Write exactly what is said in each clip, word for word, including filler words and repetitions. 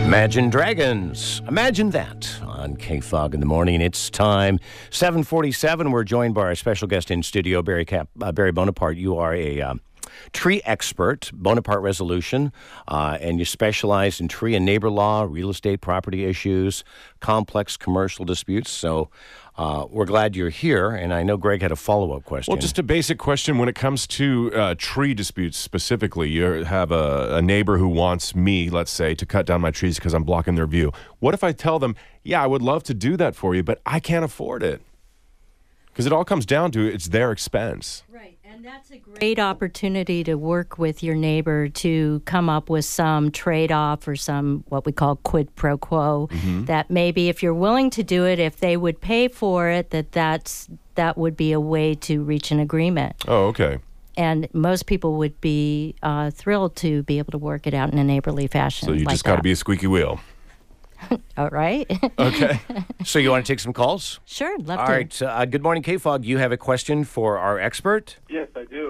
Imagine Dragons. Imagine that on K-Fog in the morning. It's time, seven forty-seven. We're joined by our special guest in studio, Barry Cap, uh, Barry Bonaparte. You are a um, tree expert, Bonaparte Resolution, uh, and you specialize in tree and neighbor law, real estate property issues, complex commercial disputes. So uh, we're glad you're here, and I know Greg had a follow-up question. Well, just a basic question when it comes to uh, tree disputes specifically. You have a, a neighbor who wants me, let's say, to cut down my trees because I'm blocking their view. What if I tell them, yeah, I would love to do that for you, but I can't afford it? Because it all comes down to it's their expense. Right, and that's a great opportunity to work with your neighbor to come up with some trade-off or some what we call quid pro quo. Mm-hmm. That maybe if you're willing to do it, if they would pay for it, that that's, that would be a way to reach an agreement. Oh, okay. And most people would be uh, thrilled to be able to work it out in a neighborly fashion. So you like just got to be a squeaky wheel. All right. Okay. So you want to take some calls? Sure, love All to. All right. Uh, good morning, K-Fog. You have a question for our expert? Yes, I do.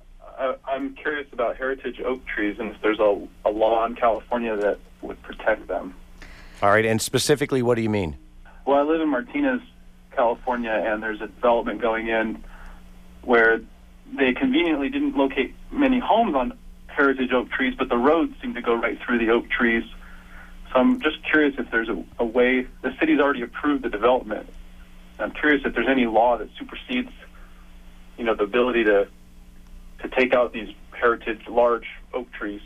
I, I'm curious about heritage oak trees and if there's a, a law in California that would protect them. All right. And specifically, what do you mean? Well, I live in Martinez, California, and there's a development going in where they conveniently didn't locate many homes on heritage oak trees, but the roads seem to go right through the oak trees. So I'm just curious if there's a, a way, the city's already approved the development. I'm curious if there's any law that supersedes, you know, the ability to to take out these heritage large oak trees.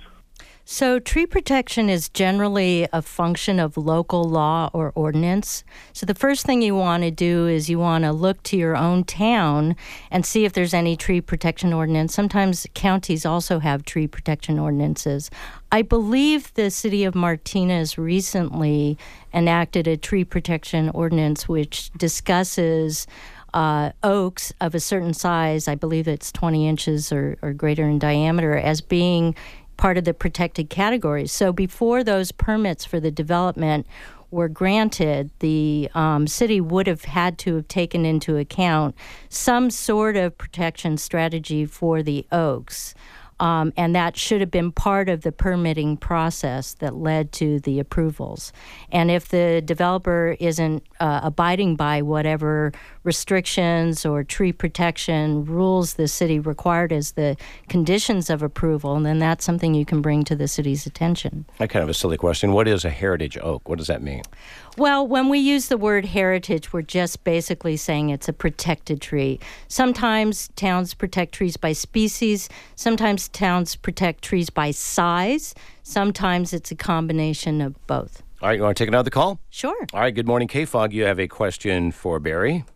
So tree protection is generally a function of local law or ordinance. So the first thing you want to do is you want to look to your own town and see if there's any tree protection ordinance. Sometimes counties also have tree protection ordinances. I believe the city of Martinez recently enacted a tree protection ordinance which discusses uh, oaks of a certain size, I believe it's twenty inches or, or greater in diameter, as being part of the protected categories. So before those permits for the development were granted, the um, city would have had to have taken into account some sort of protection strategy for the oaks. Um, and that should have been part of the permitting process that led to the approvals. And if the developer isn't uh, abiding by whatever restrictions or tree protection rules the city required as the conditions of approval, then that's something you can bring to the city's attention. I kind of a silly question. What is a heritage oak? What does that mean? Well, when we use the word heritage, we're just basically saying it's a protected tree. Sometimes towns protect trees by species. Sometimes towns protect trees by size. Sometimes it's a combination of both. All right, you want to take another call? Sure. All right, good morning, K-Fog. You have a question for Barry.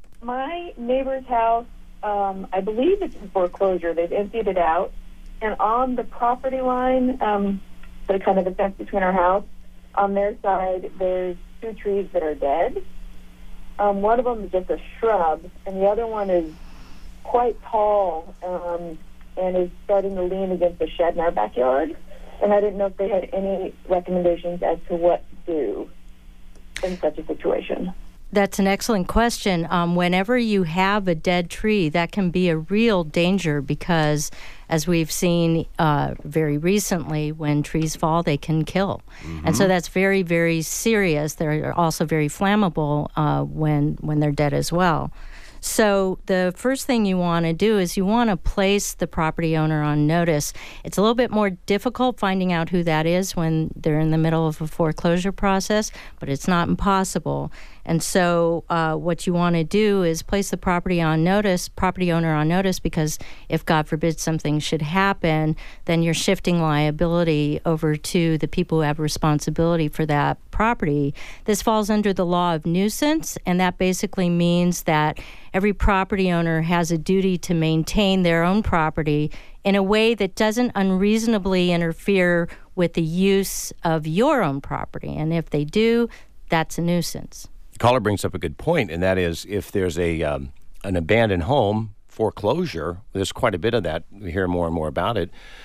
My neighbor's house, um, I believe it's in foreclosure. They've emptied it out. And on the property line, um, the kind of the fence between our house, on their side, there's two trees that are dead. Um, one of them is just a shrub, and the other one is quite tall um, and is starting to lean against the shed in our backyard. And I didn't know if they had any recommendations as to what to do in such a situation. That's an excellent question. Um, whenever you have a dead tree, that can be a real danger because, as we've seen uh, very recently, when trees fall, they can kill. Mm-hmm. And so that's very, very serious. They're also very flammable uh, when when they're dead as well. So the first thing you want to do is you want to place the property owner on notice. It's a little bit more difficult finding out who that is when they're in the middle of a foreclosure process, but it's not impossible. And so uh, what you want to do is place the property on notice, property owner on notice, because if, God forbid, something should happen, then you're shifting liability over to the people who have responsibility for that property. This falls under the law of nuisance, and that basically means that every property owner has a duty to maintain their own property in a way that doesn't unreasonably interfere with the use of your own property. And if they do, that's a nuisance. Caller brings up a good point, and that is if there's a um, an abandoned home foreclosure, there's quite a bit of that. We hear more and more about it.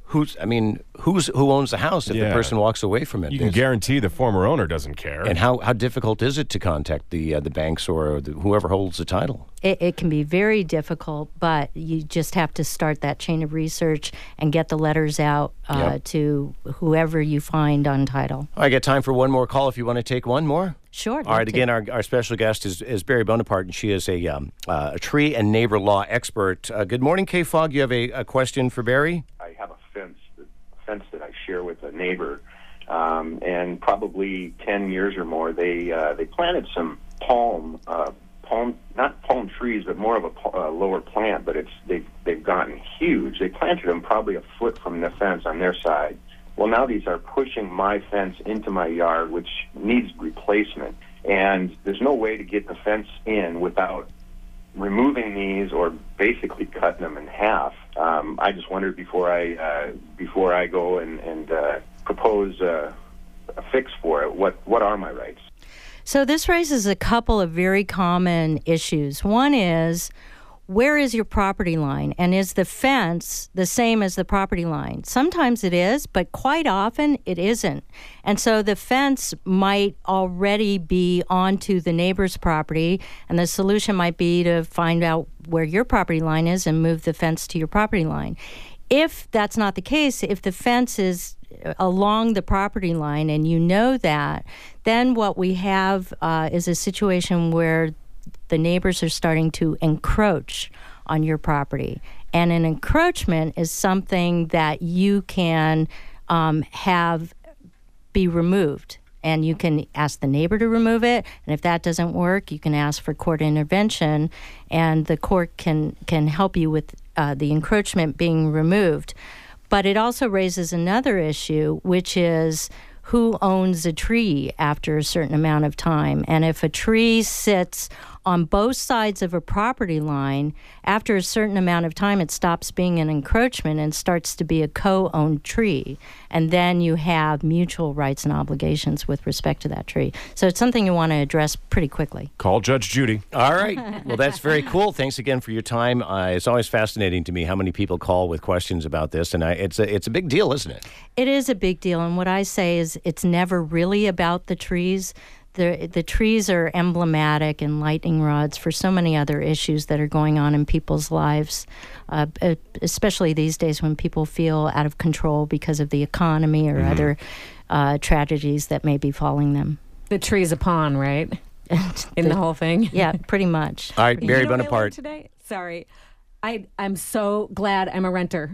who's, I mean, who's who owns the house if Yeah. the person walks away from it? You can There's- guarantee the former owner doesn't care. And how, how difficult is it to contact the uh, the banks or the, whoever holds the title? It, it can be very difficult, but you just have to start that chain of research and get the letters out uh, Yep. to whoever you find on title. I got time for one more call if you want to take one more. Sure. All right, again, our, our special guest is, is Barry Bonaparte, and she is a, um, uh, a tree and neighbor law expert. Uh, good morning, K-Fog. You have a, a question for Barry? I have a fence, a fence that I share with a neighbor, um, and probably ten years or more, they uh, they planted some palm, uh, palm, not palm trees, but more of a pa- uh, lower plant. But it's they've they've gotten huge. They planted them probably a foot from the fence on their side. Well, now these are pushing my fence into my yard, which needs replacement, and there's no way to get the fence in without removing these or basically cutting them in half. Um, I just wondered before I uh, before I go and, and uh, propose uh, a fix for it, what what are my rights? So this raises a couple of very common issues. One is, where is your property line? And is the fence the same as the property line? Sometimes it is, but quite often it isn't. And so the fence might already be onto the neighbor's property, and the solution might be to find out where your property line is and move the fence to your property line. If that's not the case, if the fence is along the property line and you know that, then what we have uh, is a situation where the neighbors are starting to encroach on your property. And an encroachment is something that you can um, have be removed. And you can ask the neighbor to remove it. And if that doesn't work, you can ask for court intervention. And the court can, can help you with uh, the encroachment being removed. But it also raises another issue, which is who owns a tree after a certain amount of time. And if a tree sits on both sides of a property line, after a certain amount of time, it stops being an encroachment and starts to be a co-owned tree. And then you have mutual rights and obligations with respect to that tree. So it's something you want to address pretty quickly. Call Judge Judy. All right. Well, that's very cool. Thanks again for your time. Uh, it's always fascinating to me how many people call with questions about this, and I, it's a, it's a big deal, isn't it? It is a big deal, and what I say is it's never really about the trees. The, the trees are emblematic and lightning rods for so many other issues that are going on in people's lives, uh, especially these days when people feel out of control because of the economy or mm-hmm. other uh, tragedies that may be falling them. The tree's a pawn, right? In the, the whole thing? Yeah, pretty much. All right, Barry you know Bonaparte. Today? Sorry. I, I'm so glad I'm a renter.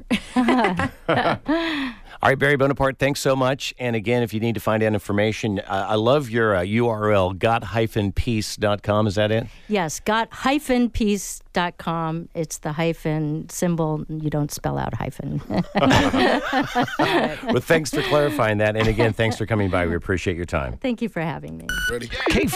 All right, Barry Bonaparte, thanks so much. And again, if you need to find out information, uh, I love your uh, U R L, got dash peace dot com. Is that it? Yes, got dash peace dot com. It's the hyphen symbol. You don't spell out hyphen. Well, thanks for clarifying that. And again, thanks for coming by. We appreciate your time. Thank you for having me. Ready?